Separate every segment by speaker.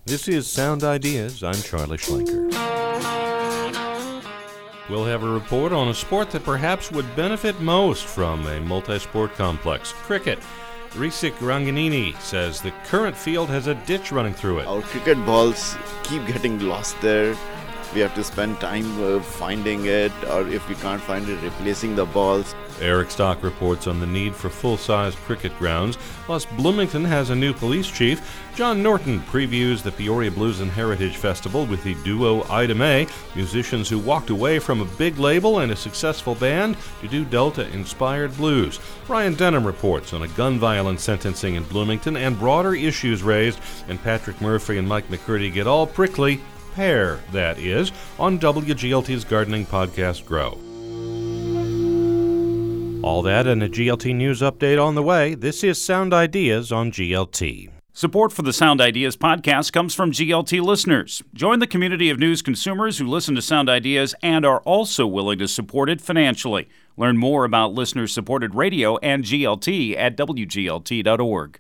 Speaker 1: This is Sound Ideas. I'm Charlie Schlenker. We'll have a report on a sport that perhaps would benefit most from a multi-sport complex, cricket. Rizek Ranganini says the current field has a ditch running through it.
Speaker 2: Our cricket balls keep getting lost there. We have to spend time finding it, or if we can't find it, replacing the balls.
Speaker 1: Eric Stock reports on the need for full-size cricket grounds. Plus, Bloomington has a new police chief. John Norton previews the Peoria Blues and Heritage Festival with the duo Ida Mae, musicians who walked away from a big label and a successful band to do Delta-inspired blues. Ryan Denham reports on a gun violence sentencing in Bloomington and broader issues raised. And Patrick Murphy and Mike McCurdy get all prickly, pear, that is, on WGLT's gardening podcast, Grow. All that and a GLT News update on the way. This is Sound Ideas on GLT.
Speaker 3: Support for the Sound Ideas podcast comes from GLT listeners. Join the community of news consumers who listen to Sound Ideas and are also willing to support it financially. Learn more about listener-supported radio and GLT at WGLT.org.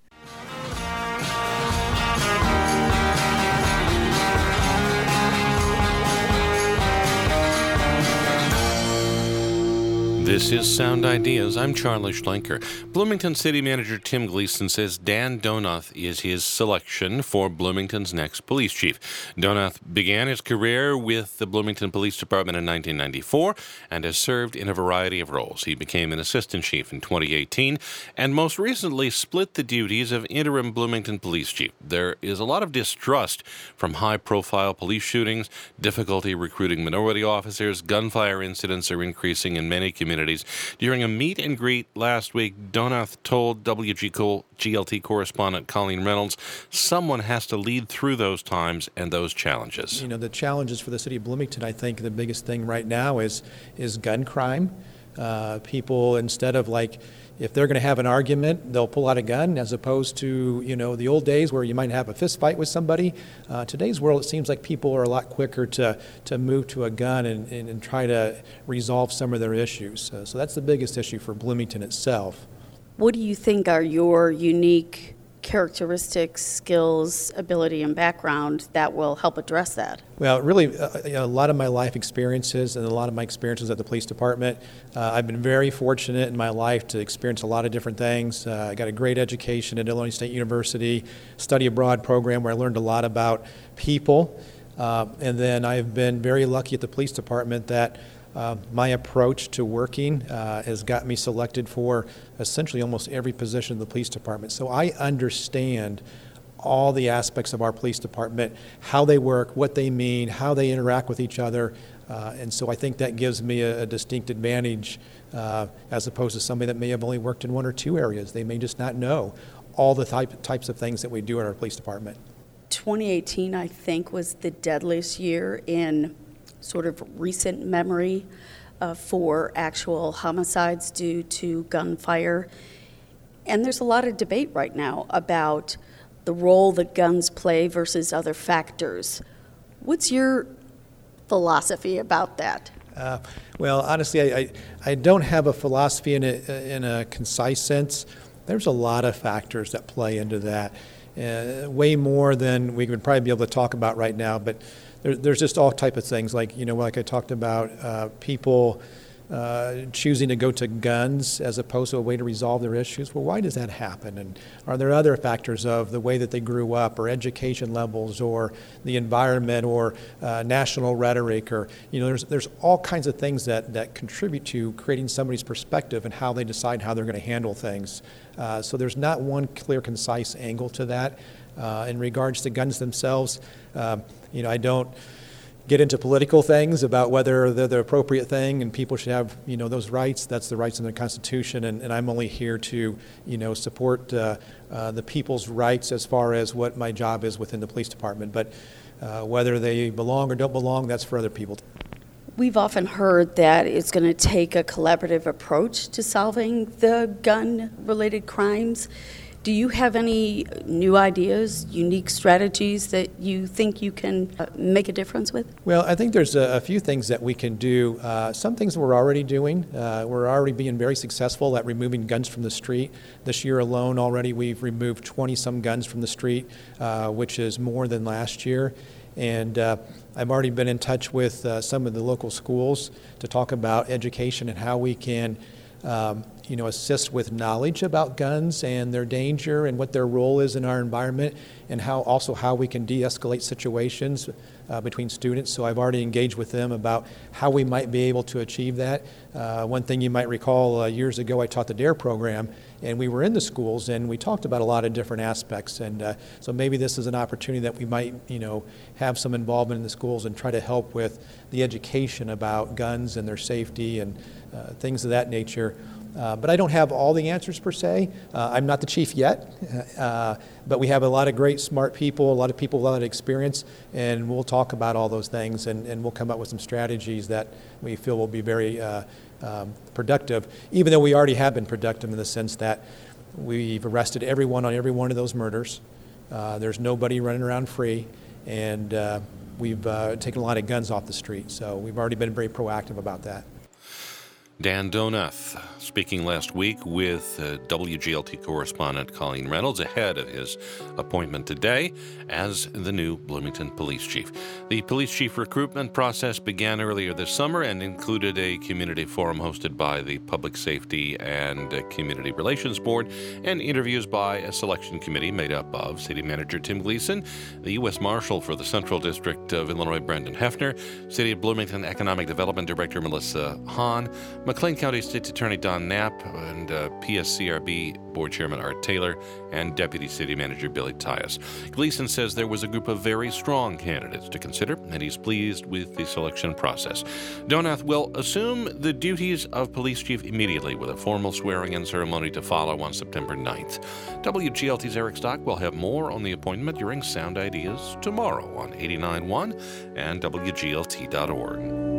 Speaker 1: This is Sound Ideas. I'm Charlie Schlenker. Bloomington City Manager Tim Gleason says Dan Donath is his selection for Bloomington's next police chief. Donath began his career with the Bloomington Police Department in 1994 and has served in a variety of roles. He became an assistant chief in 2018 and most recently split the duties of interim Bloomington police chief. There is a lot of distrust from high-profile police shootings, difficulty recruiting minority officers, gunfire incidents are increasing in many communities. During a meet and greet last week, Donath told WGLT correspondent Colleen Reynolds, someone has to lead through those times and those challenges.
Speaker 4: You know, the challenges for the city of Bloomington, I think the biggest thing right now is gun crime. People, instead of if they're going to have an argument, they'll pull out a gun, as opposed to, the old days where you might have a fist fight with somebody. Today's world, it seems like people are a lot quicker to move to a gun and try to resolve some of their issues. So that's the biggest issue for Bloomington itself.
Speaker 5: What do you think are your unique characteristics, skills, ability, and background that will help address that?
Speaker 4: Well, really, a lot of my life experiences and a lot of my experiences at the police department, I've been very fortunate in my life to experience a lot of different things. I got a great education at Illinois State University, study abroad program where I learned a lot about people. And then I've been very lucky at the police department that my approach to working has got me selected for essentially almost every position in the police department. So I understand all the aspects of our police department, how they work, what they mean, how they interact with each other. And so I think that gives me a distinct advantage as opposed to somebody that may have only worked in one or two areas. They may just not know all the types of things that we do in our police department.
Speaker 5: 2018, I think, was the deadliest year in sort of recent memory for actual homicides due to gunfire. And there's a lot of debate right now about the role that guns play versus other factors. What's your philosophy about that?
Speaker 4: Well, honestly, I don't have a philosophy in a concise sense. There's a lot of factors that play into that, way more than we would probably be able to talk about right now. But there's just all type of things, like I talked about, people choosing to go to guns as opposed to a way to resolve their issues. Well, why does that happen? And are there other factors of the way that they grew up, or education levels, or the environment, or national rhetoric, or there's all kinds of things that contribute to creating somebody's perspective and how they decide how they're going to handle things. So there's not one clear, concise angle to that. In regards to guns themselves, I don't get into political things about whether they're the appropriate thing and people should have, those rights. That's the rights in the Constitution, and I'm only here to, support the people's rights as far as what my job is within the police department. But whether they belong or don't belong, that's for other people.
Speaker 5: We've often heard that it's going to take a collaborative approach to solving the gun-related crimes. Do you have any new ideas, unique strategies that you think you can make a difference with?
Speaker 4: Well, I think there's a few things that we can do. Some things we're already doing. We're already being very successful at removing guns from the street. This year alone already we've removed 20-some guns from the street, which is more than last year. And I've already been in touch with some of the local schools to talk about education and how we can assist with knowledge about guns and their danger and what their role is in our environment, and how we can de-escalate situations between students. So I've already engaged with them about how we might be able to achieve that. One thing you might recall, years ago I taught the DARE program, and we were in the schools and we talked about a lot of different aspects. And so maybe this is an opportunity that we might have some involvement in the schools and try to help with the education about guns and their safety and things of that nature. But I don't have all the answers per se. I'm not the chief yet, but we have a lot of great, smart people, a lot of people with a lot of experience, and we'll talk about all those things, and we'll come up with some strategies that we feel will be very productive, even though we already have been productive in the sense that we've arrested everyone on every one of those murders. There's nobody running around free, and we've taken a lot of guns off the street, so we've already been very proactive about that.
Speaker 1: Dan Donath speaking last week with WGLT correspondent Colleen Reynolds ahead of his appointment today as the new Bloomington police chief. The police chief recruitment process began earlier this summer and included a community forum hosted by the Public Safety and Community Relations Board and interviews by a selection committee made up of City Manager Tim Gleason, the U.S. Marshal for the Central District of Illinois Brendan Hefner, City of Bloomington Economic Development Director Melissa Hahn, McLean County State's Attorney Don Knapp, and PSCRB Board Chairman Art Taylor, and Deputy City Manager Billy Tyus. Gleason says there was a group of very strong candidates to consider, and he's pleased with the selection process. Donath will assume the duties of police chief immediately, with a formal swearing-in ceremony to follow on September 9th. WGLT's Eric Stock will have more on the appointment during Sound Ideas tomorrow on 89.1 and WGLT.org.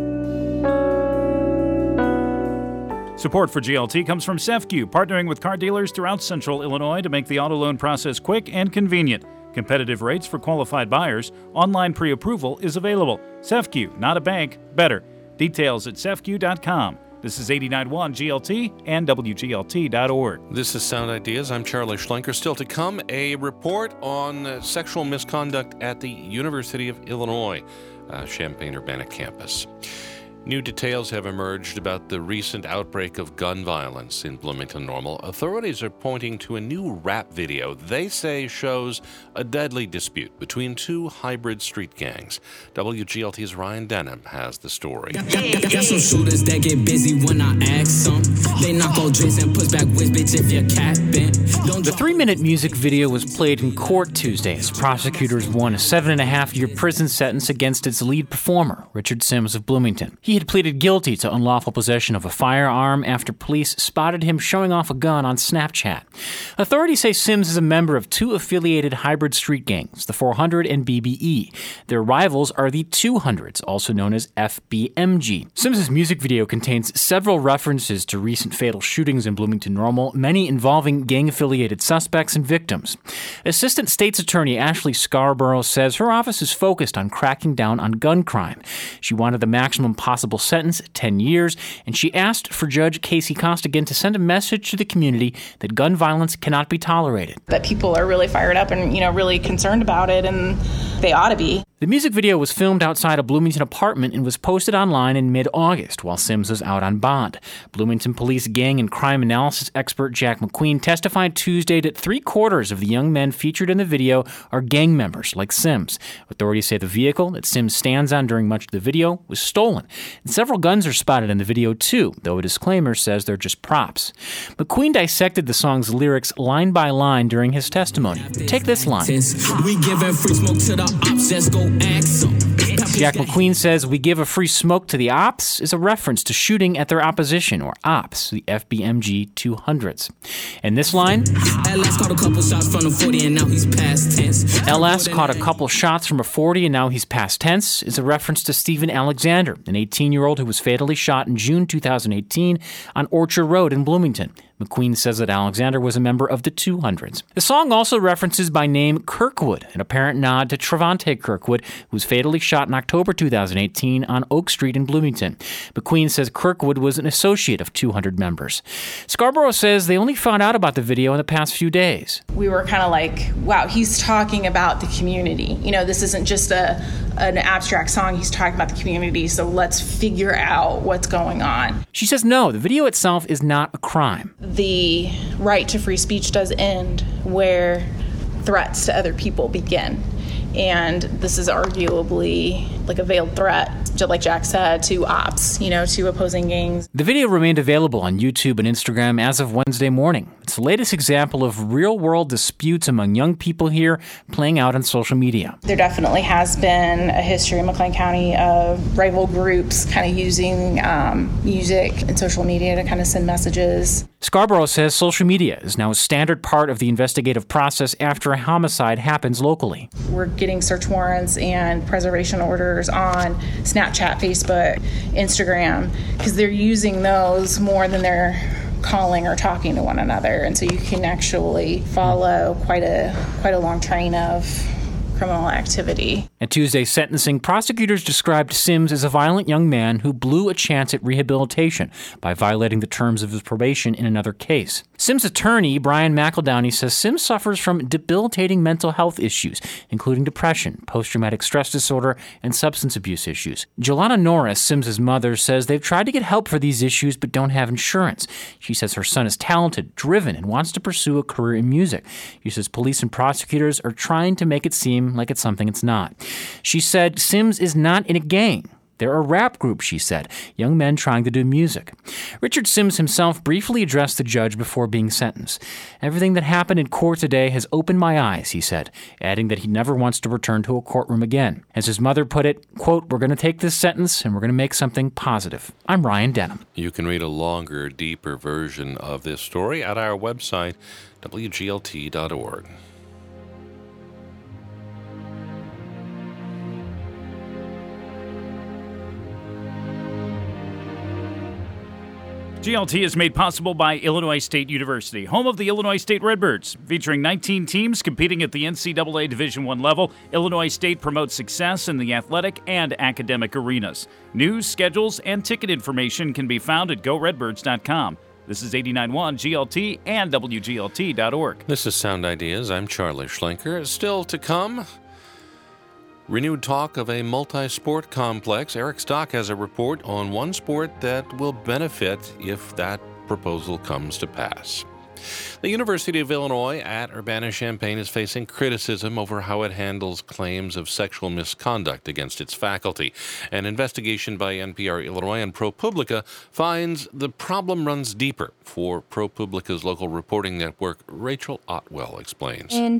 Speaker 3: Support for GLT comes from CEFCU, partnering with car dealers throughout Central Illinois to make the auto loan process quick and convenient. Competitive rates for qualified buyers. Online pre-approval is available. CEFCU, not a bank, better. Details at cefcu.com. This is 89.1 GLT and WGLT.org.
Speaker 1: This is Sound Ideas. I'm Charlie Schlenker. Still to come, a report on sexual misconduct at the University of Illinois, Champaign-Urbana campus. New details have emerged about the recent outbreak of gun violence in Bloomington Normal. Authorities are pointing to a new rap video they say shows a deadly dispute between two hybrid street gangs. WGLT's Ryan Denham has the story.
Speaker 6: Got some shooters that get busy when I ask them. They knock all drinks and push back with bitch if you're capping.
Speaker 7: The 3-minute music video was played in court Tuesday as prosecutors won a 7.5-year prison sentence against its lead performer, Richard Sims of Bloomington. He had pleaded guilty to unlawful possession of a firearm after police spotted him showing off a gun on Snapchat. Authorities say Sims is a member of two affiliated hybrid street gangs, the 400 and BBE. Their rivals are the 200s, also known as FBMG. Sims' music video contains several references to recent fatal shootings in Bloomington Normal, many involving gang-affiliated suspects and victims. Assistant State's Attorney Ashley Scarborough says her office is focused on cracking down on gun crime. She wanted the maximum possible sentence, 10 years, and she asked for Judge Casey Costigan to send a message to the community that gun violence cannot be tolerated.
Speaker 8: That people are really fired up and, really concerned about it, and they ought to be.
Speaker 7: The music video was filmed outside a Bloomington apartment and was posted online in mid-August while Sims was out on bond. Bloomington Police gang and crime analysis expert Jack McQueen testified Tuesday that 3/4 of the young men featured in the video are gang members like Sims. Authorities say the vehicle that Sims stands on during much of the video was stolen. And several guns are spotted in the video too, though a disclaimer says they're just props. McQueen dissected the song's lyrics line by line during his testimony. Take this line.
Speaker 6: We giving free smoke to the ops, just go ask them.
Speaker 7: Jack McQueen says "we give a free smoke to the ops" is a reference to shooting at their opposition, or ops, the FBMG 200s. And this line,
Speaker 6: LS caught a couple shots from a 40 and now he's past tense.
Speaker 7: LS caught a couple shots from a 40 and now he's past tense, is a reference to Stephen Alexander, an 18-year-old who was fatally shot in June 2018 on Orchard Road in Bloomington. McQueen says that Alexander was a member of the 200s. The song also references by name Kirkwood, an apparent nod to Trevante Kirkwood, who was fatally shot in October 2018 on Oak Street in Bloomington. McQueen says Kirkwood was an associate of 200 members. Scarborough says they only found out about the video in the past few days.
Speaker 8: We were kind of like, wow, he's talking about the community. This isn't just an abstract song. He's talking about the community, so let's figure out what's going on.
Speaker 7: She says no, the video itself is not a crime.
Speaker 8: The right to free speech does end where threats to other people begin. And this is arguably like a veiled threat, just like Jack said, to ops, to opposing gangs.
Speaker 7: The video remained available on YouTube and Instagram as of Wednesday morning. It's the latest example of real-world disputes among young people here playing out on social media.
Speaker 8: There definitely has been a history in McLean County of rival groups kind of using music and social media to kind of send messages.
Speaker 7: Scarborough says social media is now a standard part of the investigative process after a homicide happens locally.
Speaker 8: We're getting search warrants and preservation orders on Snapchat, Facebook, Instagram, because they're using those more than they're calling or talking to one another. And so you can actually follow quite a long train of criminal activity.
Speaker 7: At Tuesday's sentencing, prosecutors described Sims as a violent young man who blew a chance at rehabilitation by violating the terms of his probation in another case. Sims' attorney, Brian McEldowney, says Sims suffers from debilitating mental health issues, including depression, post-traumatic stress disorder, and substance abuse issues. Jolana Norris, Sims' mother, says they've tried to get help for these issues but don't have insurance. She says her son is talented, driven, and wants to pursue a career in music. She says police and prosecutors are trying to make it seem like it's something it's not. She said Sims is not in a gang. They're a rap group, she said, young men trying to do music. Richard Sims himself briefly addressed the judge before being sentenced. Everything that happened in court today has opened my eyes, he said, adding that he never wants to return to a courtroom again. As his mother put it, quote, "We're going to take this sentence and we're going to make something positive." I'm Ryan Denham.
Speaker 1: You can read a longer, deeper version of this story at our website, wglt.org.
Speaker 3: GLT is made possible by Illinois State University, home of the Illinois State Redbirds. Featuring 19 teams competing at the NCAA Division I level, Illinois State promotes success in the athletic and academic arenas. News, schedules, and ticket information can be found at GoRedbirds.com. This is 89.1 GLT and WGLT.org.
Speaker 1: This is Sound Ideas. I'm Charlie Schlenker. Still to come, renewed talk of a multi-sport complex. Eric Stock has a report on one sport that will benefit if that proposal comes to pass. The University of Illinois at Urbana-Champaign is facing criticism over how it handles claims of sexual misconduct against its faculty. An investigation by NPR Illinois and ProPublica finds the problem runs deeper. For ProPublica's local reporting network, Rachel Otwell explains.
Speaker 9: In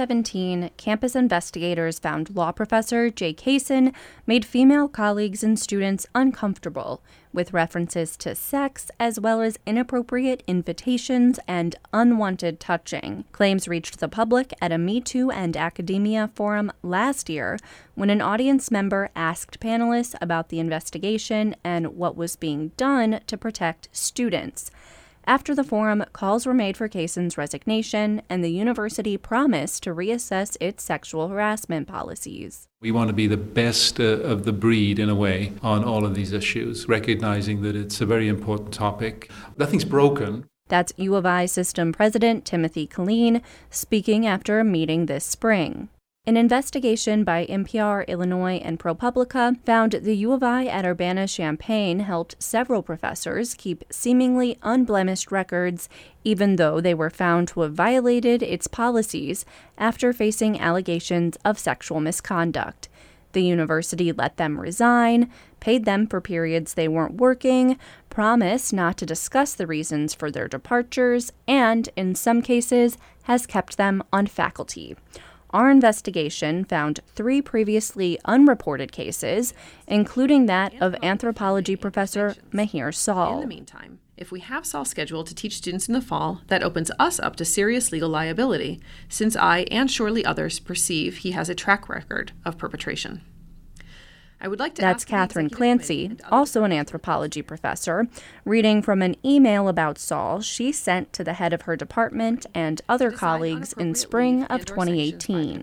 Speaker 9: 2017, campus investigators found law professor Jay Kaysen made female colleagues and students uncomfortable with references to sex as well as inappropriate invitations and unwanted touching. Claims reached the public at a Me Too and Academia forum last year when an audience member asked panelists about the investigation and what was being done to protect students. After the forum, calls were made for Kaysen's resignation, and the university promised to reassess its sexual harassment policies.
Speaker 10: We want to be the best of the breed, in a way, on all of these issues, recognizing that it's a very important topic. Nothing's broken.
Speaker 9: That's U of I System President Timothy Killeen speaking after a meeting this spring. An investigation by NPR Illinois and ProPublica found the U of I at Urbana-Champaign helped several professors keep seemingly unblemished records, even though they were found to have violated its policies after facing allegations of sexual misconduct. The university let them resign, paid them for periods they weren't working, promised not to discuss the reasons for their departures, and, in some cases, has kept them on faculty. Our investigation found 3 previously unreported cases, including that of anthropology professor Mahir Saul.
Speaker 11: In the meantime, if we have Saul scheduled to teach students in the fall, that opens us up to serious legal liability, since I, and surely others, perceive he has a track record of perpetration. I would like to
Speaker 9: That's
Speaker 11: ask
Speaker 9: Catherine Clancy, also an anthropology professor, reading from an email about Saul she sent to the head of her department and other colleagues in spring of 2018.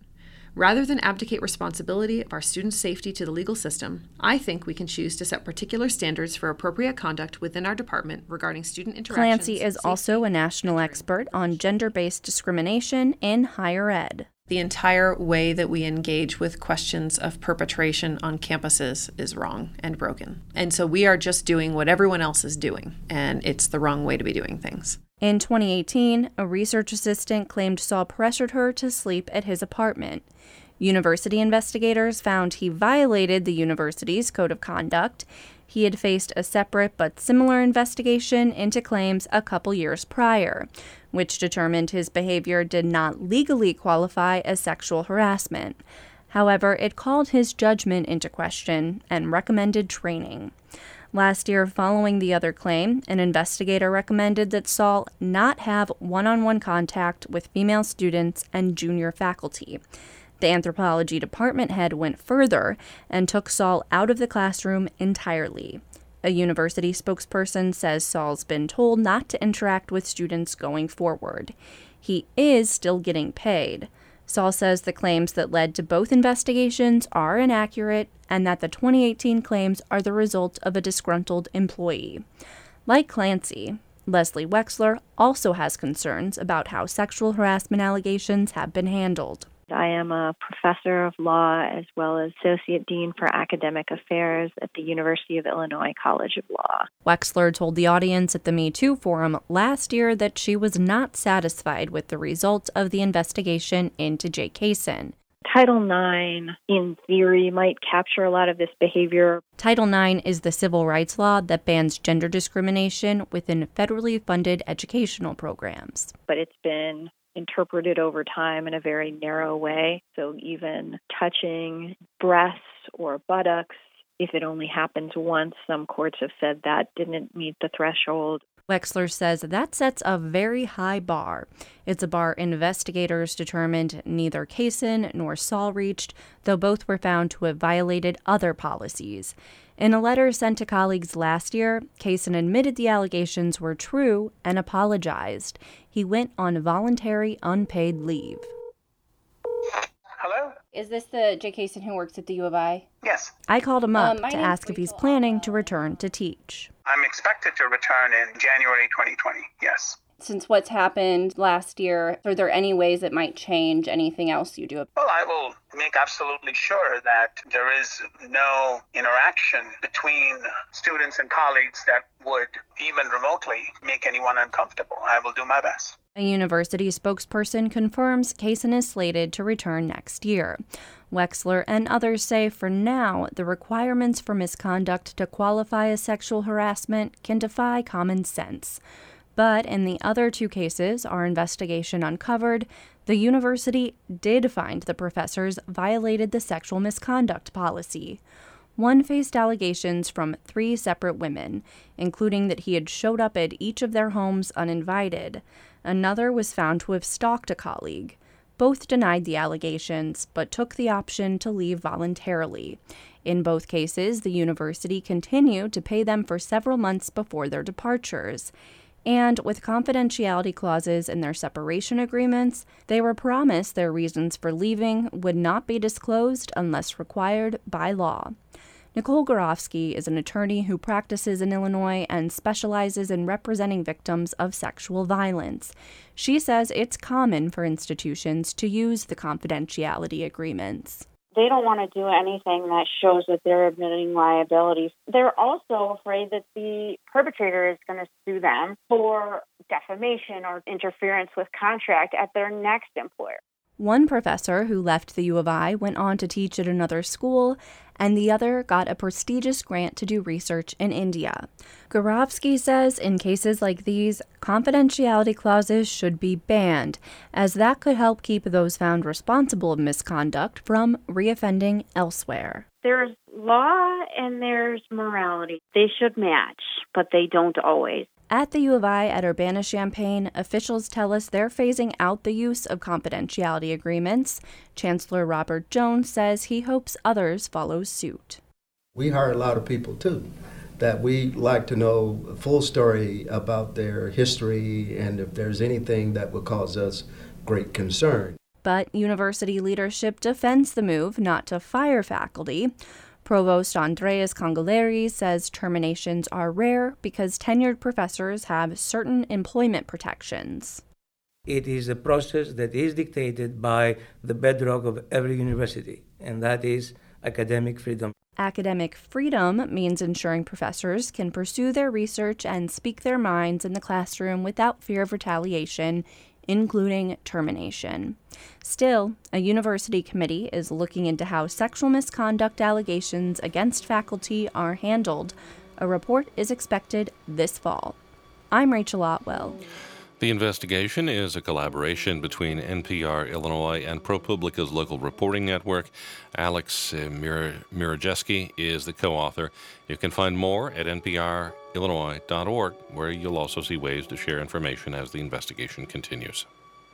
Speaker 11: Rather than abdicate responsibility of our students' safety to the legal system, I think we can choose to set particular standards for appropriate conduct within our department regarding student interactions.
Speaker 9: Clancy is also a national expert on gender-based discrimination in higher ed.
Speaker 11: The entire way that we engage with questions of perpetration on campuses is wrong and broken. And so we are just doing what everyone else is doing, and it's the wrong way to be doing things.
Speaker 9: In 2018, a research assistant claimed Saul pressured her to sleep at his apartment. University investigators found he violated the university's code of conduct. He had faced a separate but similar investigation into claims a couple years prior, which determined his behavior did not legally qualify as sexual harassment. However, it called his judgment into question and recommended training. Last year, following the other claim, an investigator recommended that Saul not have one-on-one contact with female students and junior faculty. The anthropology department head went further and took Saul out of the classroom entirely. A university spokesperson says Saul's been told not to interact with students going forward. He is still getting paid. Saul says the claims that led to both investigations are inaccurate and that the 2018 claims are the result of a disgruntled employee. Like Clancy, Leslie Wexler also has concerns about how sexual harassment allegations have been handled.
Speaker 12: I am a professor of law as well as Associate Dean for Academic Affairs at the University of Illinois College of Law.
Speaker 9: Wexler told the audience at the Me Too Forum last year that she was not satisfied with the results of the investigation into Jay Cason.
Speaker 12: Title IX, in theory, might capture a lot of this behavior.
Speaker 9: Title IX is the civil rights law that bans gender discrimination within federally funded educational programs.
Speaker 12: But it's been interpreted over time in a very narrow way. So even touching breasts or buttocks, if it only happens once, some courts have said that didn't meet the threshold.
Speaker 9: Wexler says that sets a very high bar. It's a bar investigators determined neither Cason nor Saul reached, though both were found to have violated other policies. In a letter sent to colleagues last year, Cason admitted the allegations were true and apologized. He went on voluntary unpaid leave.
Speaker 13: Hello?
Speaker 9: Is this the Jay Cason who works at the U of I?
Speaker 13: Yes.
Speaker 9: I called him up to ask if he's planning to return to teach.
Speaker 13: I'm expected to return in January 2020, yes.
Speaker 9: Since what's happened last year, are there any ways it might change anything else you do?
Speaker 13: Well, I will make absolutely sure that there is no interaction between students and colleagues that would even remotely make anyone uncomfortable. I will do my best.
Speaker 9: A university spokesperson confirms Cason is slated to return next year. Wexler and others say for now, the requirements for misconduct to qualify as sexual harassment can defy common sense. But in the other two cases our investigation uncovered, the university did find the professors violated the sexual misconduct policy. One faced allegations from 3 separate women, including that he had showed up at each of their homes uninvited. Another was found to have stalked a colleague. Both denied the allegations, but took the option to leave voluntarily. In both cases, the university continued to pay them for several months before their departures. And with confidentiality clauses in their separation agreements, they were promised their reasons for leaving would not be disclosed unless required by law. Nicole Gorofsky is an attorney who practices in Illinois and specializes in representing victims of sexual violence. She says it's common for institutions to use the confidentiality agreements.
Speaker 14: They don't want to do anything that shows that they're admitting liability. They're also afraid that the perpetrator is going to sue them for defamation or interference with contract at their next employer.
Speaker 9: One professor who left the U of I went on to teach at another school, and the other got a prestigious grant to do research in India. Gorofsky says in cases like these, confidentiality clauses should be banned, as that could help keep those found responsible of misconduct from reoffending elsewhere.
Speaker 14: There's law and there's morality. They should match, but they don't always.
Speaker 9: At the U of I at Urbana-Champaign, officials tell us they're phasing out the use of confidentiality agreements. Chancellor Robert Jones says he hopes others follow suit.
Speaker 15: We hire a lot of people, too, that we like to know the full story about their history and if there's anything that would cause us great concern.
Speaker 9: But university leadership defends the move not to fire faculty. Provost Andreas Congoleri says terminations are rare because tenured professors have certain employment protections.
Speaker 16: It is a process that is dictated by the bedrock of every university, and that is academic freedom.
Speaker 9: Academic freedom means ensuring professors can pursue their research and speak their minds in the classroom without fear of retaliation, including termination. Still, a university committee is looking into how sexual misconduct allegations against faculty are handled. A report is expected this fall. I'm Rachel Otwell.
Speaker 1: The investigation is a collaboration between NPR Illinois and ProPublica's local reporting network. Alex Mirajeski is the co-author. You can find more at nprillinois.org, where you'll also see ways to share information as the investigation continues.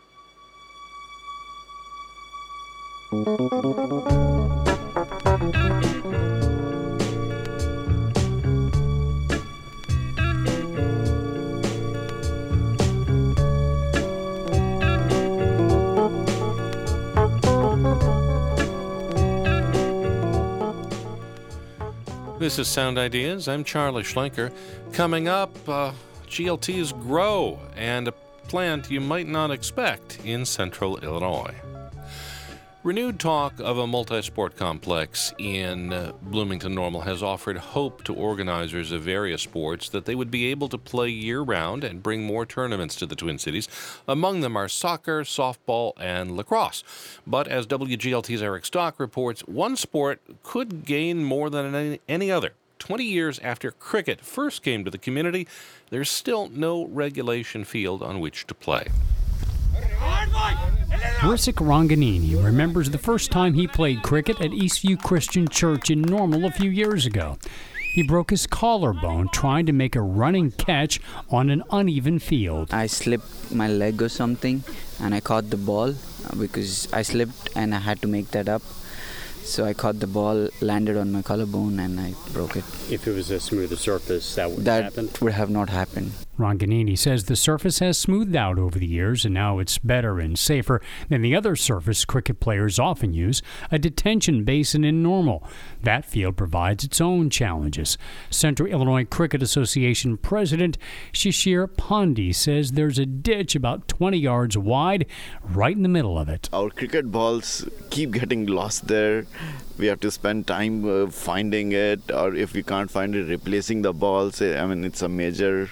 Speaker 1: This is Sound Ideas. I'm Charlie Schlenker. Coming up, GLT's Grow and a plant you might not expect in central Illinois. Renewed talk of a multi-sport complex in Bloomington Normal has offered hope to organizers of various sports that they would be able to play year-round and bring more tournaments to the Twin Cities. Among them are soccer, softball, and lacrosse. But as WGLT's Eric Stock reports, one sport could gain more than any other. 20 years after cricket first came to the community, there's still no regulation field on which to play.
Speaker 17: Risik Ranganini remembers the first time he played cricket at Eastview Christian Church in Normal a few years ago. He broke his collarbone trying to make a running catch on an uneven field.
Speaker 18: I slipped my leg or something and I caught the ball because I slipped and I had to make that up. So I caught the ball, landed on my collarbone, and I broke it.
Speaker 19: If it was a smoother surface, that would have happened?
Speaker 18: That would have not happened.
Speaker 17: Ranganini says the surface has smoothed out over the years, and now it's better and safer than the other surface cricket players often use, a detention basin in Normal. That field provides its own challenges. Central Illinois Cricket Association President Shishir Pandey says there's a ditch about 20 yards wide right in the middle of it.
Speaker 2: Our cricket balls keep getting lost there. We have to spend time finding it, or if we can't find it, replacing the balls. I mean, it's a major...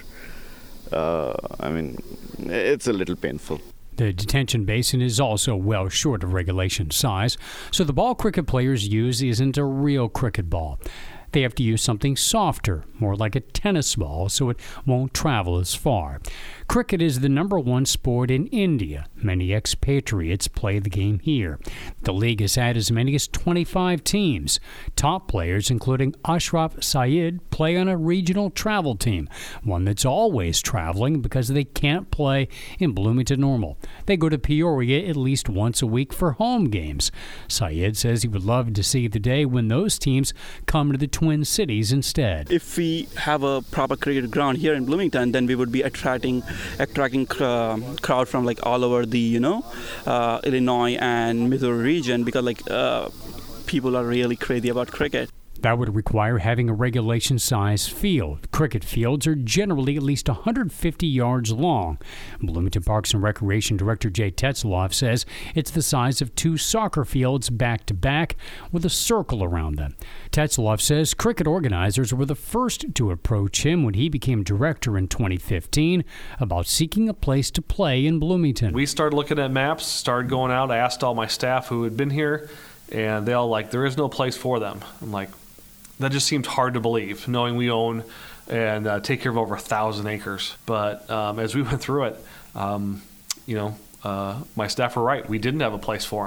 Speaker 2: it's a little painful.
Speaker 17: The detention basin is also well short of regulation size, so the ball cricket players use isn't a real cricket ball. They have to use something softer, more like a tennis ball, so it won't travel as far. Cricket is the #1 sport in India. Many expatriates play the game here. The league has had as many as 25 teams. Top players, including Ashraf Syed, play on a regional travel team, one that's always traveling because they can't play in Bloomington Normal. They go to Peoria at least once a week for home games. Syed says he would love to see the day when those teams come to the Twin Cities instead.
Speaker 20: If we have a proper cricket ground here in Bloomington, then we would be attracting crowd from like all over the Illinois and Missouri region, because people are really crazy about cricket.
Speaker 17: That would require having a regulation-sized field. Cricket fields are generally at least 150 yards long. Bloomington Parks and Recreation Director Jay Tetzloff says it's the size of 2 soccer fields back-to-back with a circle around them. Tetzloff says cricket organizers were the first to approach him when he became director in 2015 about seeking a place to play in Bloomington.
Speaker 21: We started looking at maps, started going out. I asked all my staff who had been here, and they all there is no place for them. I'm like, that just seemed hard to believe, knowing we own and take care of over 1,000 acres. But as we went through it, my staff were right. We didn't have a place for them.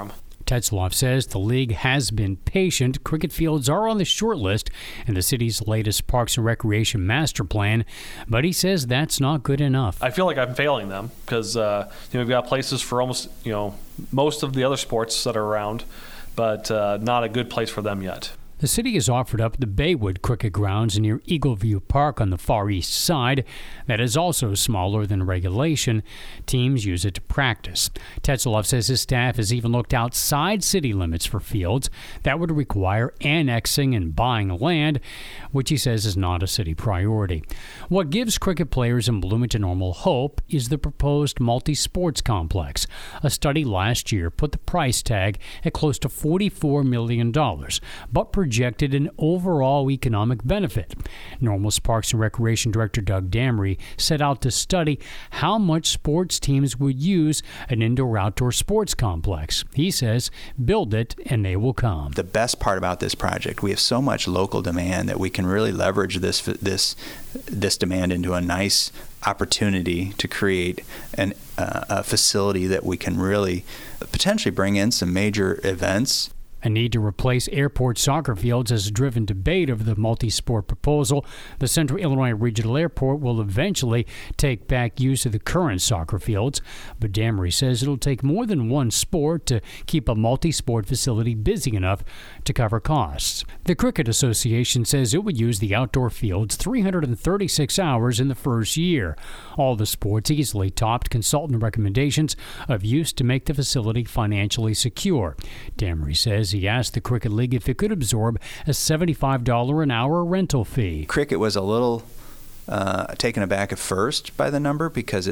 Speaker 17: Tetzloff says the league has been patient. Cricket fields are on the short list in the city's latest Parks and Recreation master plan, but he says that's not good enough.
Speaker 21: I feel like I'm failing them because we've got places for almost most of the other sports that are around, but not a good place for them yet.
Speaker 17: The city has offered up the Baywood Cricket Grounds near Eagleview Park on the far east side. That is also smaller than regulation. Teams use it to practice. Tetzloff says his staff has even looked outside city limits for fields. That would require annexing and buying land, which he says is not a city priority. What gives cricket players in Bloomington Normal hope is the proposed multi-sports complex. A study last year put the price tag at close to $44 million, but projected an overall economic benefit. Normal's Parks and Recreation Director Doug Damery set out to study how much sports teams would use an indoor-outdoor sports complex. He says, build it and they will come.
Speaker 5: The best part about this project, we have so much local demand that we can really leverage this demand into a nice opportunity to create a facility that we can really potentially bring in some major events.
Speaker 17: A need to replace airport soccer fields has driven debate over the multi-sport proposal. The Central Illinois Regional Airport will eventually take back use of the current soccer fields, but Damery says it'll take more than one sport to keep a multi-sport facility busy enough to cover costs. The Cricket Association says it would use the outdoor fields 336 hours in the first year. All the sports easily topped consultant recommendations of use to make the facility financially secure. Damery says he asked the Cricket League if it could absorb a $75 an hour rental fee.
Speaker 5: Cricket was a little taken aback at first by the number because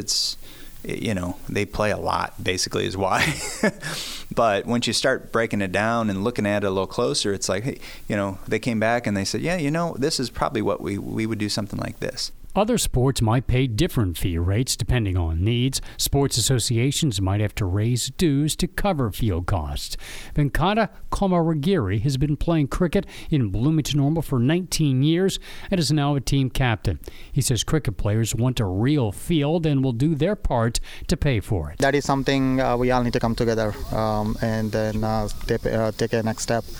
Speaker 5: they play a lot, basically, is why. But once you start breaking it down and looking at it a little closer, it's like, hey, they came back and they said, this is probably what we would do something like this.
Speaker 17: Other sports might pay different fee rates depending on needs. Sports associations might have to raise dues to cover field costs. Venkata Komaragiri has been playing cricket in Bloomington Normal for 19 years and is now a team captain. He says cricket players want a real field and will do their part to pay for it.
Speaker 22: That is something we all need to come together and then take a next step.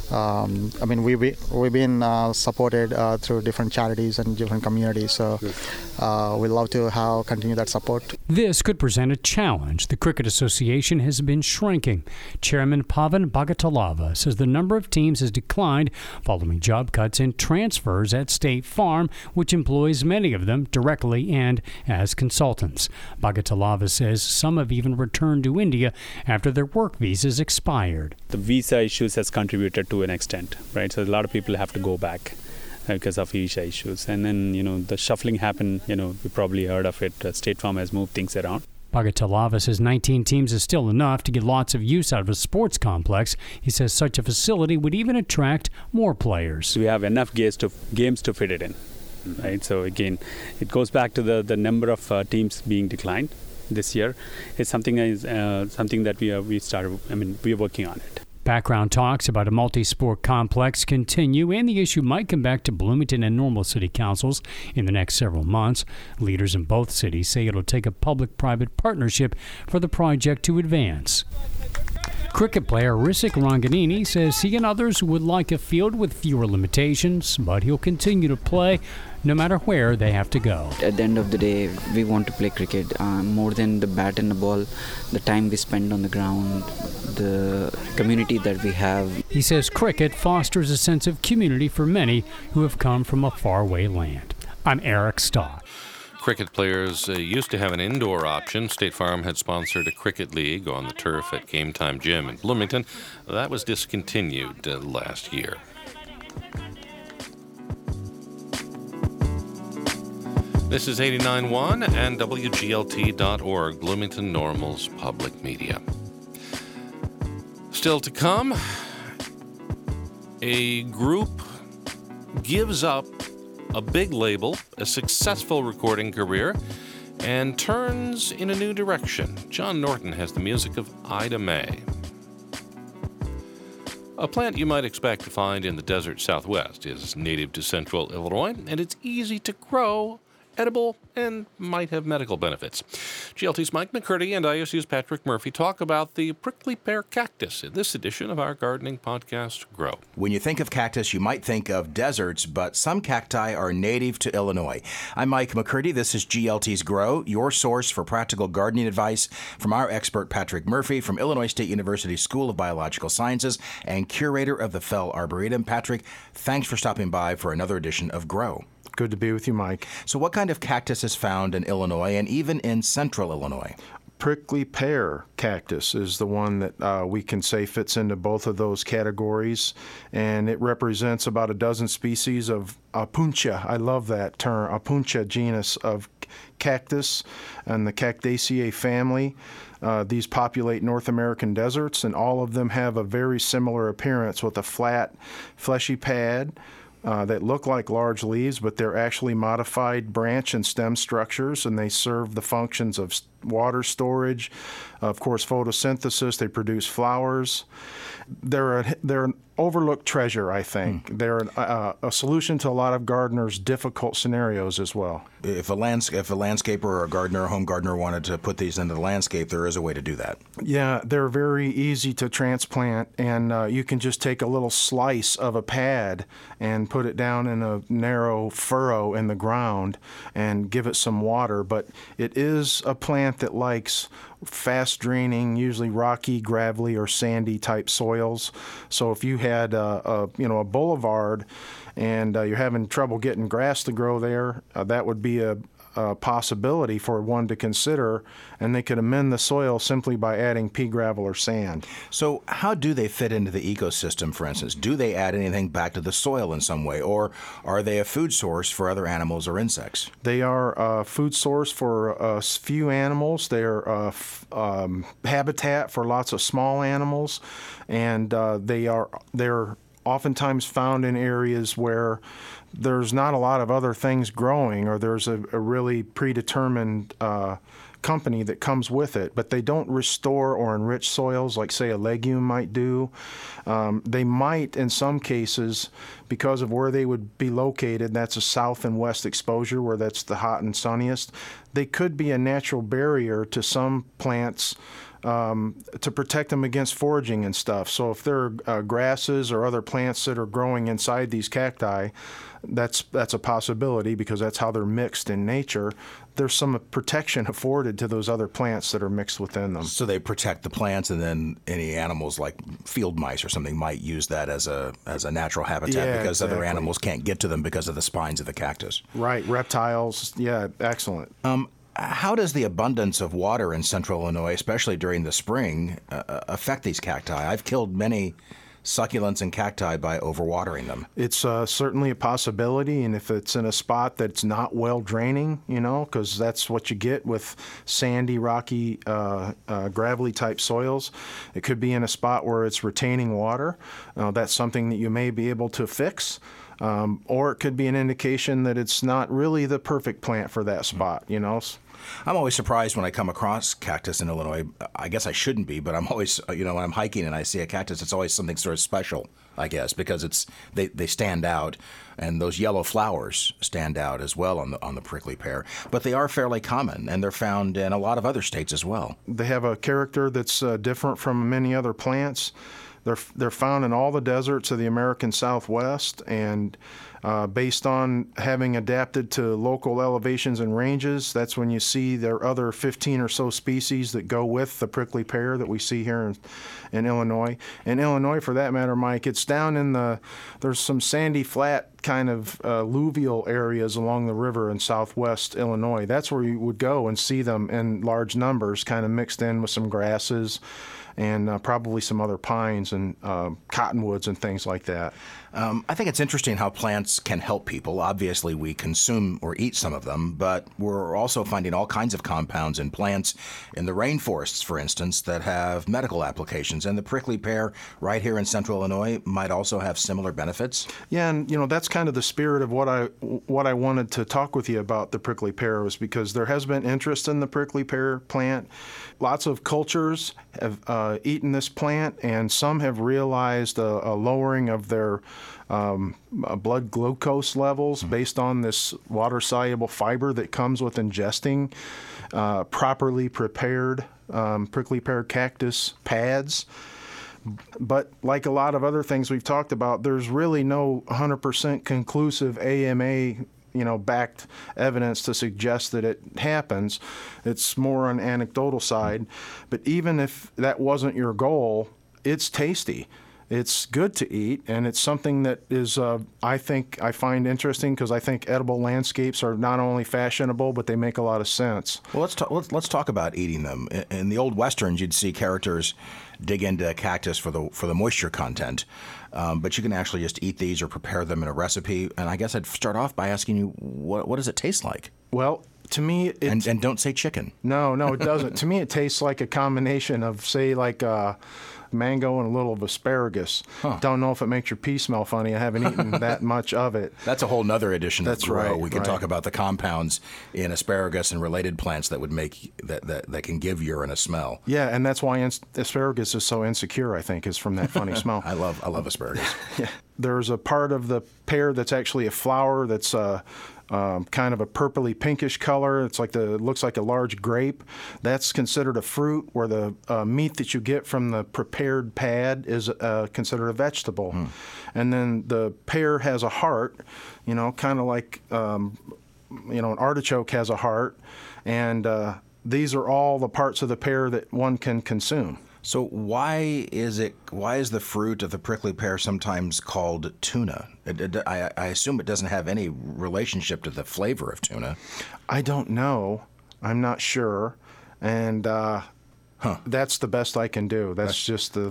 Speaker 22: We've been supported through different charities and different communities, so we'd love to continue that support.
Speaker 17: This could present a challenge. The Cricket Association has been shrinking. Chairman Pavan Bagatalava says the number of teams has declined following job cuts and transfers at State Farm, which employs many of them directly and as consultants. Bagatalava says some have even returned to India after their work visas expired.
Speaker 19: The visa issues has contributed to an extent, right? So a lot of people have to go back because of visa issues. And then, the shuffling happened, we probably heard of it. State Farm has moved things around.
Speaker 17: Bagatalava says 19 teams is still enough to get lots of use out of a sports complex. He says such a facility would even attract more players.
Speaker 19: We have enough games to fit it in, right? So again, it goes back to the number of teams being declined this year. It's something that we are working on it.
Speaker 17: Background talks about a multi-sport complex continue, and the issue might come back to Bloomington and Normal City Councils in the next several months. Leaders in both cities say it'll take a public-private partnership for the project to advance. Cricket player Risik Ranganini says he and others would like a field with fewer limitations, but he'll continue to play no matter where they have to go.
Speaker 18: At the end of the day, we want to play cricket more than the bat and the ball, the time we spend on the ground, the community that we have.
Speaker 17: He says cricket fosters a sense of community for many who have come from a faraway land. I'm Eric Stott.
Speaker 1: Cricket players used to have an indoor option. State Farm had sponsored a cricket league on the turf at Game Time Gym in Bloomington. That was discontinued last year. This is 89.1 and WGLT.org, Bloomington Normal's public media. Still to come, a group gives up a big label, a successful recording career, and turns in a new direction. John Norton has the music of Ida May. A plant you might expect to find in the desert Southwest is native to central Illinois, and it's easy to grow edible, and might have medical benefits. GLT's Mike McCurdy and ISU's Patrick Murphy talk about the prickly pear cactus in this edition of our gardening podcast, Grow.
Speaker 4: When you think of cactus, you might think of deserts, but some cacti are native to Illinois. I'm Mike McCurdy. This is GLT's Grow, your source for practical gardening advice from our expert Patrick Murphy from Illinois State University School of Biological Sciences and curator of the Fell Arboretum. Patrick, thanks for stopping by for another edition of Grow.
Speaker 6: Good to be with you, Mike.
Speaker 4: So what kind of cactus is found in Illinois and even in central Illinois?
Speaker 6: Prickly pear cactus is the one that we can say fits into both of those categories, and it represents about a dozen species of Opuntia. I love that term, Opuntia genus of cactus and the Cactaceae family. These populate North American deserts, and all of them have a very similar appearance with a flat, fleshy pad that look like large leaves, but they're actually modified branch and stem structures, and they serve the functions of water storage, of course, photosynthesis. They produce flowers. They're an overlooked treasure, I think. They're a solution to a lot of gardeners' difficult scenarios as well.
Speaker 4: If a landscaper or a gardener, a home gardener wanted to put these into the landscape, there is a way to do that.
Speaker 6: Yeah, they're very easy to transplant, and you can just take a little slice of a pad and put it down in a narrow furrow in the ground and give it some water. But it is a plant that likes fast draining, usually rocky, gravelly, or sandy type soils. So if you had a boulevard and you're having trouble getting grass to grow there, that would be a possibility for one to consider, and they could amend the soil simply by adding pea gravel or sand.
Speaker 4: So how do they fit into the ecosystem, for instance? Do they add anything back to the soil in some way, or are they a food source for other animals or insects?
Speaker 6: They are a food source for a few animals. They're habitat for lots of small animals, and they're oftentimes found in areas where there's not a lot of other things growing, or there's a really predetermined company that comes with it, but they don't restore or enrich soils like, say, a legume might do. They might, in some cases, because of where they would be located, that's a south and west exposure where that's the hot and sunniest, they could be a natural barrier to some plants to protect them against foraging and stuff. So if there are grasses or other plants that are growing inside these cacti, that's a possibility because that's how they're mixed in nature. There's some protection afforded to those other plants that are mixed within them.
Speaker 4: So they protect the plants, and then any animals like field mice or something might use that as a natural habitat because other animals can't get to them because of the spines of the cactus.
Speaker 6: Right, reptiles. Yeah, excellent.
Speaker 4: How does the abundance of water in central Illinois, especially during the spring, affect these cacti? I've killed many succulents and cacti by overwatering them.
Speaker 6: It's certainly a possibility, and if it's in a spot that's not well draining, because that's what you get with sandy, rocky, gravelly type soils. It could be in a spot where it's retaining water. That's something that you may be able to fix. Or it could be an indication that it's not really the perfect plant for that spot,
Speaker 4: I'm always surprised when I come across cactus in Illinois. I guess I shouldn't be, but I'm always, when I'm hiking and I see a cactus, it's always something sort of special, I guess, because they stand out, and those yellow flowers stand out as well on the prickly pear. But they are fairly common, and they're found in a lot of other states as well.
Speaker 6: They have a character that's different from many other plants. They're found in all the deserts of the American Southwest, and based on having adapted to local elevations and ranges, that's when you see there are other 15 or so species that go with the prickly pear that we see here in Illinois. In Illinois, for that matter, Mike, it's down in there's some sandy, flat kind of alluvial areas along the river in southwest Illinois. That's where you would go and see them in large numbers, kind of mixed in with some grasses and probably some other pines and cottonwoods and things like that.
Speaker 4: I think it's interesting how plants can help people. Obviously, we consume or eat some of them, but we're also finding all kinds of compounds in plants in the rainforests, for instance, that have medical applications. And the prickly pear right here in central Illinois might also have similar benefits.
Speaker 6: Yeah, and that's kind of the spirit of what I wanted to talk with you about the prickly pear, was because there has been interest in the prickly pear plant. Lots of cultures have eaten this plant, and some have realized a lowering of their blood glucose levels based on this water-soluble fiber that comes with ingesting properly prepared prickly pear cactus pads. But like a lot of other things we've talked about, there's really no 100% conclusive AMA backed evidence to suggest that it happens. It's more on anecdotal side. But even if that wasn't your goal, it's tasty. It's good to eat, and it's something that is, I find interesting because I think edible landscapes are not only fashionable, but they make a lot of sense.
Speaker 4: Well, let's talk about eating them. In the old westerns, you'd see characters dig into a cactus for the moisture content, but you can actually just eat these or prepare them in a recipe. And I guess I'd start off by asking you, what does it taste like?
Speaker 6: Well, to me,
Speaker 4: and don't say chicken.
Speaker 6: No, it doesn't. To me, it tastes like a combination of, say, like mango and a little of asparagus. Huh. Don't know if it makes your pee smell funny. I haven't eaten that much of it.
Speaker 4: That's a whole nother edition of Grow.
Speaker 6: Right,
Speaker 4: we can talk about the compounds in asparagus and related plants that would make that can give urine a smell.
Speaker 6: Yeah, and that's why asparagus is so insecure, I think, is from that funny smell.
Speaker 4: I love asparagus.
Speaker 6: Yeah. There's a part of the pear that's actually a flower that's kind of a purpley pinkish color. It looks like a large grape. That's considered a fruit, where the meat that you get from the prepared pad is considered a vegetable. And then the pear has a heart, kind of like an artichoke has a heart. And these are all the parts of the pear that one can consume.
Speaker 4: So why is the fruit of the prickly pear sometimes called tuna? I assume it doesn't have any relationship to the flavor of tuna.
Speaker 6: I don't know. I'm not sure, and that's the best I can do. That's just the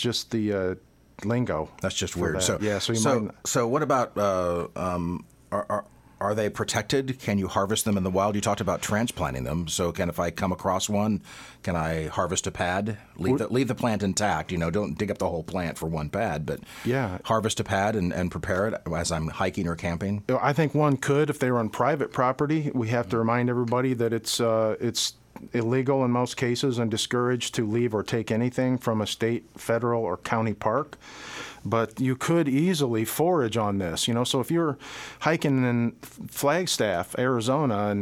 Speaker 6: lingo.
Speaker 4: That's just weird.
Speaker 6: That.
Speaker 4: So what about are they protected? Can you harvest them in the wild? You talked about transplanting them. So if I come across one, can I harvest a pad? Leave the plant intact. Don't dig up the whole plant for one pad, but harvest a pad and prepare it as I'm hiking or camping?
Speaker 6: I think one could if they were on private property. We have to remind everybody that it's illegal in most cases and discouraged to leave or take anything from a state, federal, or county park. But you could easily forage on this, So if you're hiking in Flagstaff, Arizona,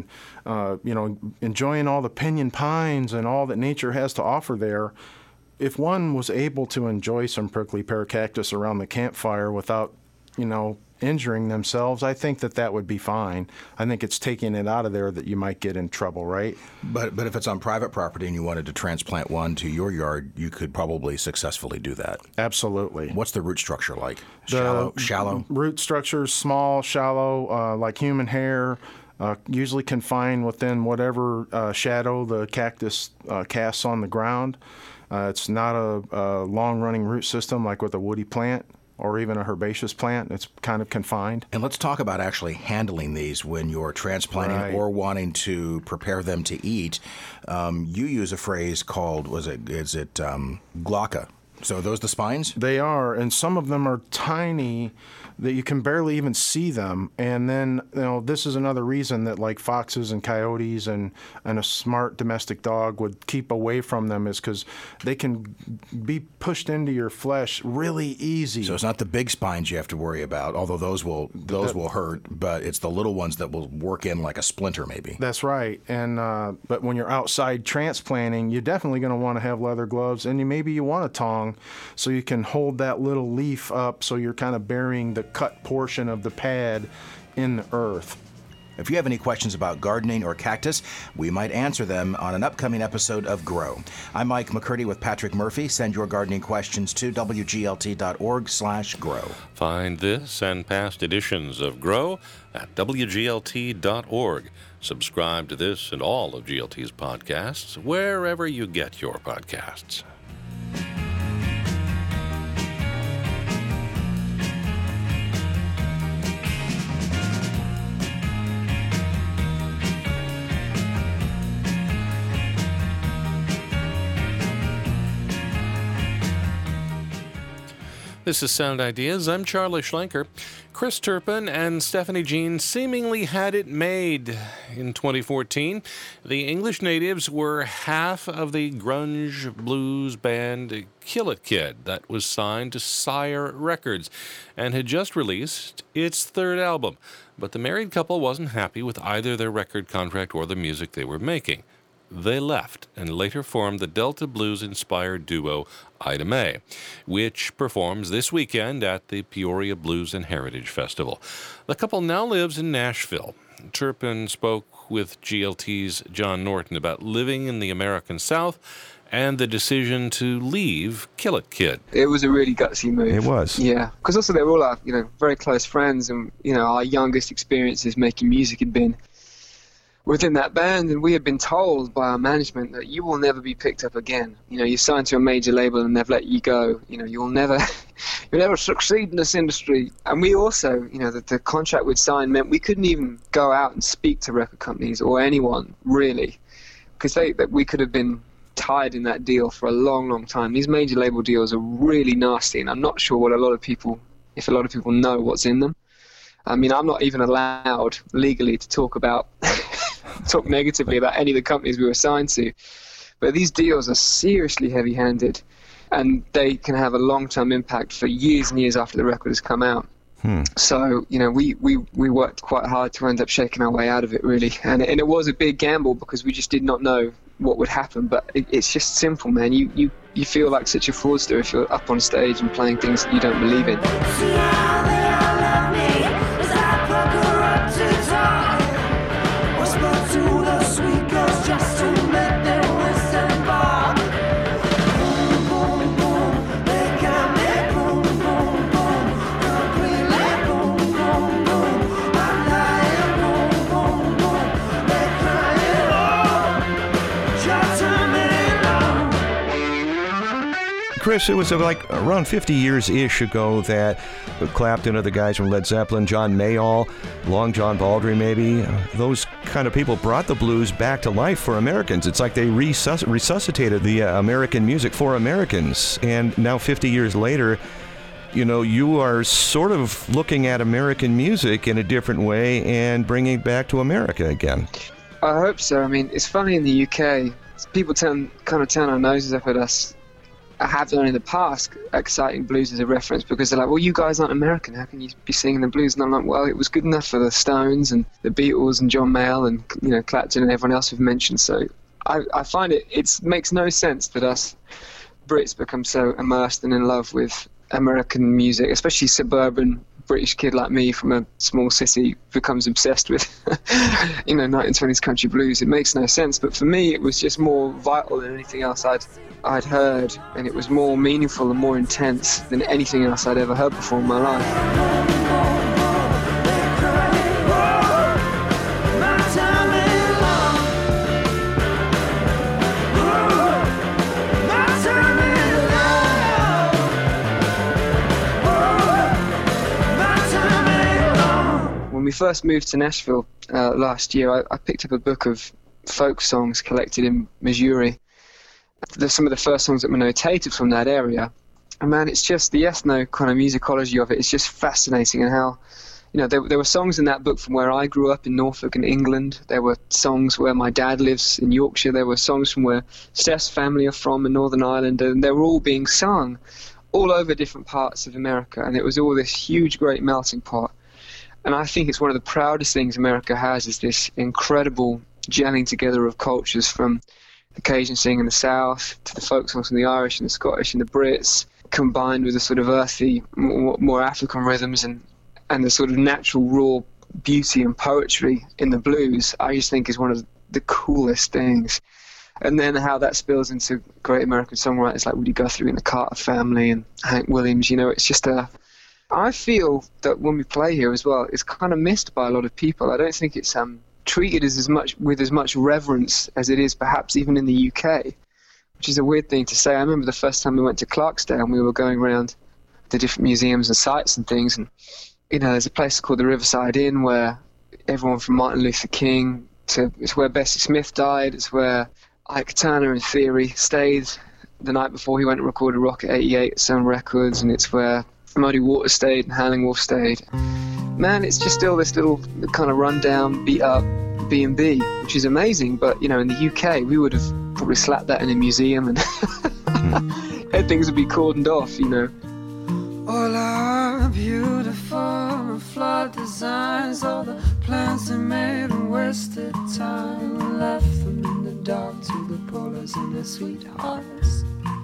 Speaker 6: and enjoying all the pinyon pines and all that nature has to offer there, if one was able to enjoy some prickly pear cactus around the campfire without, injuring themselves, I think that would be fine. I think it's taking it out of there that you might get in trouble, right?
Speaker 4: But if it's on private property and you wanted to transplant one to your yard, you could probably successfully do that.
Speaker 6: Absolutely.
Speaker 4: What's the root structure like? Shallow?
Speaker 6: Root structure is small, shallow, like human hair, usually confined within whatever shadow the cactus casts on the ground. It's not a long-running root system like with a woody plant or even a herbaceous plant. It's kind of confined.
Speaker 4: And let's talk about actually handling these when you're transplanting or wanting to prepare them to eat. You use a phrase called, is it glauca? So are those the spines?
Speaker 6: They are, and some of them are tiny that you can barely even see them. And then, this is another reason that like foxes and coyotes and a smart domestic dog would keep away from them, is because they can be pushed into your flesh really easy.
Speaker 4: So it's not the big spines you have to worry about, although those will hurt, but it's the little ones that will work in like a splinter maybe.
Speaker 6: That's right. And but when you're outside transplanting, you're definitely going to want to have leather gloves, and maybe you want a tong so you can hold that little leaf up so you're kind of burying the cut portion of the pad in the earth.
Speaker 4: If you have any questions about gardening or cactus, we might answer them on an upcoming episode of Grow. I'm Mike McCurdy with Patrick Murphy. Send your gardening questions to wglt.org/grow.
Speaker 1: Find this and past editions of Grow at wglt.org. Subscribe to this and all of GLT's podcasts wherever you get your podcasts. This is Sound Ideas. I'm Charlie Schlenker. Chris Turpin and Stephanie Jean seemingly had it made in 2014. The English natives were half of the grunge blues band Kill It Kid that was signed to Sire Records and had just released its third album. But the married couple wasn't happy with either their record contract or the music they were making. They left and later formed the Delta Blues-inspired duo Ida Mae, which performs this weekend at the Peoria Blues and Heritage Festival. The couple now lives in Nashville. Turpin spoke with GLT's John Norton about living in the American South and the decision to leave Kill It Kid.
Speaker 7: It was a really gutsy move.
Speaker 8: It was.
Speaker 7: Yeah, because also they were all our, very close friends, and, our youngest experiences making music had been within that band, and we had been told by our management that you will never be picked up again. You signed to a major label and they've let you go. You'll never succeed in this industry. And we also, the contract we'd signed meant we couldn't even go out and speak to record companies or anyone, really, because we could have been tied in that deal for a long, long time. These major label deals are really nasty, and I'm not sure if a lot of people know what's in them. I mean, I'm not even allowed legally to talk negatively about any of the companies we were signed to. But these deals are seriously heavy-handed, and they can have a long-term impact for years and years after the record has come out. So, we worked quite hard to end up shaking our way out of it, really. And it was a big gamble because we just did not know what would happen. But it's just simple, man. You feel like such a fraudster if you're up on stage and playing things that you don't believe in.
Speaker 8: Chris, it was like around 50 years-ish ago that Clapton, or the guys from Led Zeppelin, John Mayall, Long John Baldry maybe, those kind of people brought the blues back to life for Americans. It's like they resuscitated the American music for Americans. And now 50 years later, you are sort of looking at American music in a different way and bringing it back to America again.
Speaker 7: I hope so. I mean, it's funny in the UK, people turn our noses up at us. I have done in the past, citing blues as a reference, because they're like, well, you guys aren't American, how can you be singing the blues? And I'm like, well, it was good enough for the Stones and the Beatles and John Mayall and Clapton and everyone else we've mentioned. So I find it makes no sense that us Brits become so immersed and in love with American music, especially suburban British kid like me from a small city becomes obsessed with 1920s country blues. It makes no sense, but for me it was just more vital than anything else I'd heard, and it was more meaningful and more intense than anything else I'd ever heard before in my life. When we first moved to Nashville last year, I picked up a book of folk songs collected in Missouri. There's some of the first songs that were notated from that area. And man, it's just the ethno kind of musicology of it is just fascinating, and how, there were songs in that book from where I grew up in Norfolk in England. There were songs where my dad lives in Yorkshire. There were songs from where Steph's family are from in Northern Ireland, and they were all being sung all over different parts of America. And it was all this huge, great melting pot. And I think it's one of the proudest things America has, is this incredible gelling together of cultures, from the Cajun singing in the South to the folk songs from the Irish and the Scottish and the Brits, combined with the sort of earthy, more African rhythms and the sort of natural raw beauty and poetry in the blues. I just think is one of the coolest things. And then how that spills into great American songwriters like Woody Guthrie and the Carter Family and Hank Williams. It's just I feel that when we play here as well, it's kind of missed by a lot of people. I don't think it's treated with as much reverence as it is perhaps even in the UK, which is a weird thing to say. I remember the first time we went to Clarksdale and we were going around the different museums and sites and things, and there's a place called the Riverside Inn where everyone from Martin Luther King it's where Bessie Smith died, it's where Ike Turner in theory stayed the night before he went and recorded Rocket 88 at Sun Records, and it's where Muddy Water stayed and Howling Wolf stayed. Man, it's just still this little kind of rundown, beat up B&B, which is amazing. But, you know, in the UK, we would have probably slapped that in a museum and things would be cordoned off, you know.
Speaker 3: All our beautiful flawed designs, all the plans they made and wasted time, we left them in the dark to the ballers and their sweethearts.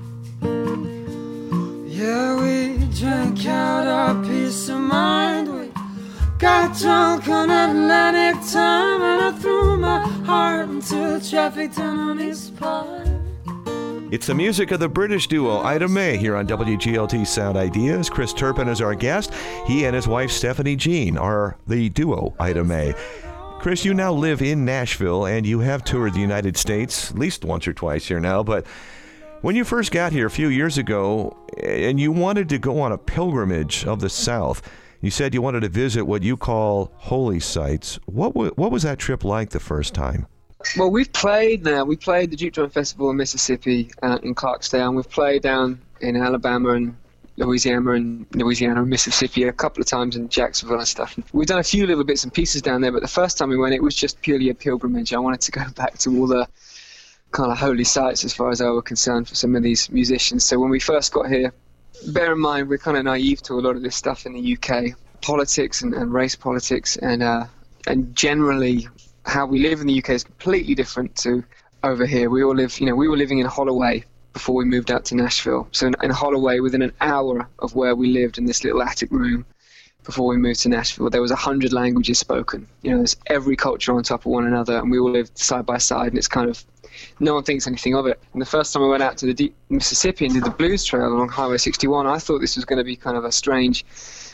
Speaker 3: Yeah, we drank out our peace of mind. We got drunk on Atlantic time, and I threw my heart into the traffic down on East Park.
Speaker 8: It's the music of the British duo Ida May here on WGLT Sound Ideas. Chris Turpin is our guest. He and his wife Stephanie Jean are the duo Ida May. Chris, you now live in Nashville and you have toured the United States at least once or twice here now, but when you first got here a few years ago and you wanted to go on a pilgrimage of the South, you said you wanted to visit what you call holy sites. What was that trip like the first time?
Speaker 7: Well, we've played now. We played the Juke Joint Festival in Mississippi, in Clarksdale, and we've played down in Alabama and Louisiana and Mississippi a couple of times in Jacksonville and stuff. We've done a few little bits and pieces down there, but the first time we went, it was just purely a pilgrimage. I wanted to go back to all the kind of holy sites as far as I was concerned for some of these musicians. So when we first got here, bear in mind we're kind of naive to a lot of this stuff in the UK, politics and race politics, and generally how we live in the UK is completely different to over here. We all live, we were living in Holloway before we moved out to Nashville. So in Holloway, within an hour of where we lived in this little attic room before we moved to Nashville, there was 100 languages spoken. There's every culture on top of one another, and we all lived side by side, and it's kind of, no one thinks anything of it. And the first time I went out to the deep Mississippi and did the Blues Trail along Highway 61, I thought this was going to be kind of a strange,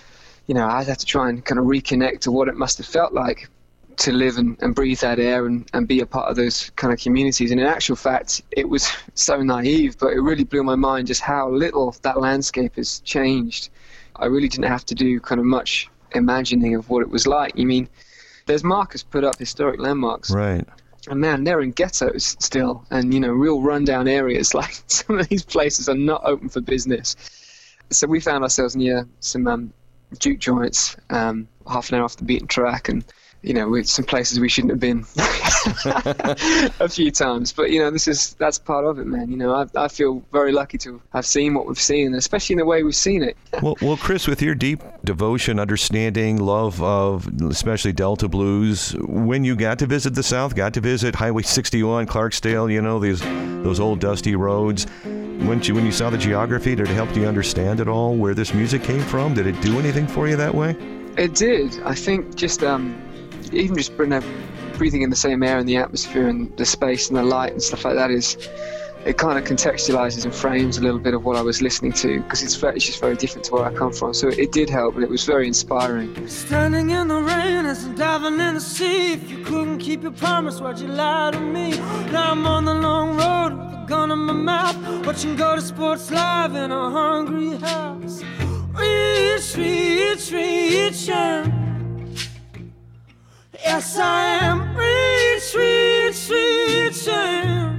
Speaker 7: I'd have to try and kind of reconnect to what it must have felt like to live and breathe that air and be a part of those kind of communities. And in actual fact, it was so naive, but it really blew my mind just how little that landscape has changed. I really didn't have to do kind of much imagining of what it was like. There's markers put up, historic landmarks.
Speaker 8: Right.
Speaker 7: And man, they're in ghettos still, and real rundown areas. Like some of these places are not open for business. So we found ourselves near some juke joints, half an hour off the beaten track, and with some places we shouldn't have been a few times. But that's part of it, man. I feel very lucky to have seen what we've seen, especially in the way we've seen it.
Speaker 8: Well, Chris, with your deep devotion, understanding, love of especially Delta blues, when you got to visit the South, got to visit Highway 61, Clarksdale, those old dusty roads, when you saw the geography, did it help you understand at all where this music came from? Did it do anything for you that way?
Speaker 7: It did. I think just even just breathing in the same air and the atmosphere and the space and the light and stuff like that it kind of contextualizes and frames a little bit of what I was listening to, because it's just very different to where I come from. So it did help, and it was very inspiring.
Speaker 3: Standing in the rain as I'm diving in the sea. If you couldn't keep your promise, why'd you lie to me? Now I'm on the long road with a gun in my mouth, watching Go to Sports Live in a hungry house. Reaching. Yes, I am reaching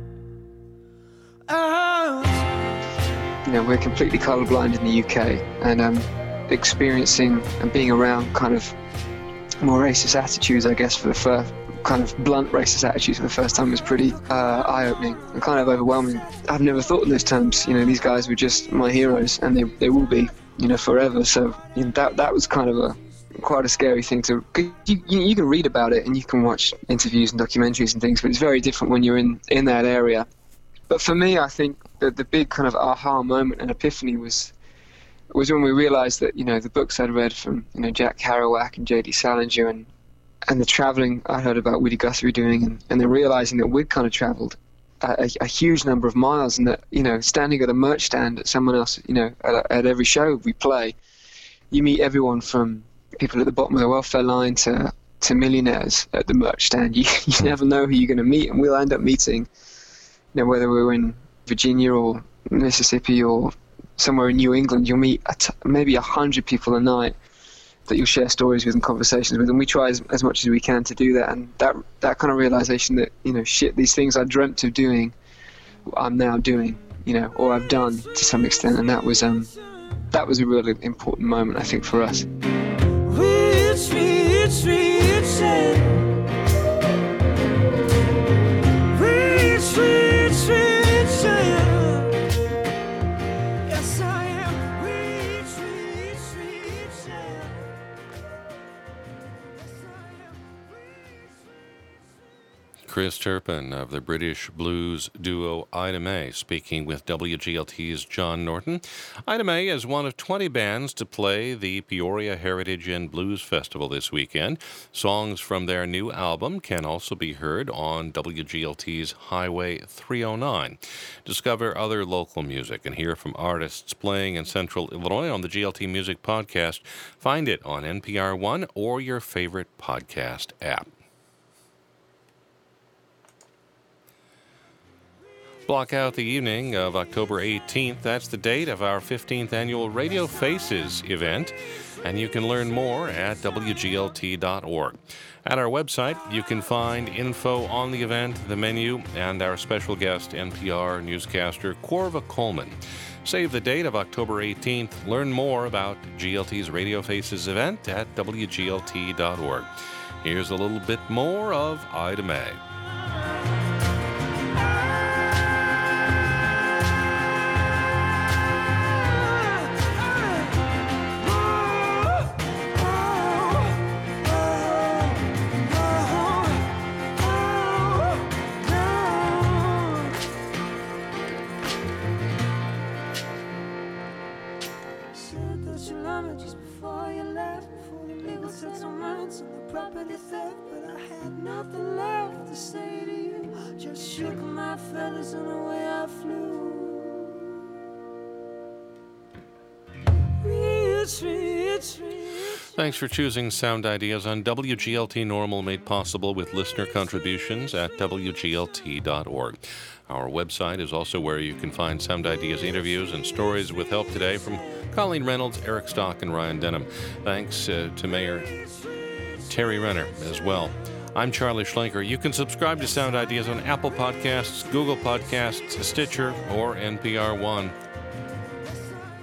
Speaker 3: out.
Speaker 7: We're completely colorblind in the UK, and experiencing and being around kind of more racist attitudes, I guess, for the first kind of blunt racist attitudes for the first time was pretty eye-opening and kind of overwhelming. I've never thought in those terms. These guys were just my heroes, and they will be, forever. So that was kind of quite a scary thing to. You can read about it and you can watch interviews and documentaries and things, but it's very different when you're in that area. But for me, I think that the big kind of aha moment and epiphany was when we realized that the books I'd read from Jack Kerouac and J.D. Salinger and the traveling I heard about Woody Guthrie doing, and then realizing that we'd kind of traveled a huge number of miles, and that standing at a merch stand at someone else at every show we play, you meet everyone from people at the bottom of the welfare line to millionaires at the merch stand. You never know who you're going to meet, and we'll end up meeting, whether we're in Virginia or Mississippi or somewhere in New England, you'll meet maybe 100 people a night that you'll share stories with and conversations with, and we try as much as we can to do that. And that kind of realization that these things I dreamt of doing, I'm now doing, or I've done to some extent, and that was that was a really important moment, I think, for us.
Speaker 1: Chris Turpin of the British blues duo Ida May speaking with WGLT's John Norton. Ida May is one of 20 bands to play the Peoria Heritage and Blues Festival this weekend. Songs from their new album can also be heard on WGLT's Highway 309. Discover other local music and hear from artists playing in Central Illinois on the GLT Music Podcast. Find it on NPR One or your favorite podcast app. Block out the evening of October 18th. That's the date of our 15th annual Radio Faces event, and you can learn more at WGLT.org. At our website, you can find info on the event, the menu, and our special guest, NPR newscaster Corva Coleman. Save the date of October 18th. Learn more about GLT's Radio Faces event at WGLT.org. Here's a little bit more of Ida May. Thanks for choosing Sound Ideas on WGLT Normal, made possible with listener contributions at WGLT.org. Our website is also where you can find Sound Ideas interviews and stories with help today from Colleen Reynolds, Eric Stock, and Ryan Denham. Thanks to Mayor Terry Renner as well. I'm Charlie Schlenker. You can subscribe to Sound Ideas on Apple Podcasts, Google Podcasts, Stitcher, or NPR One.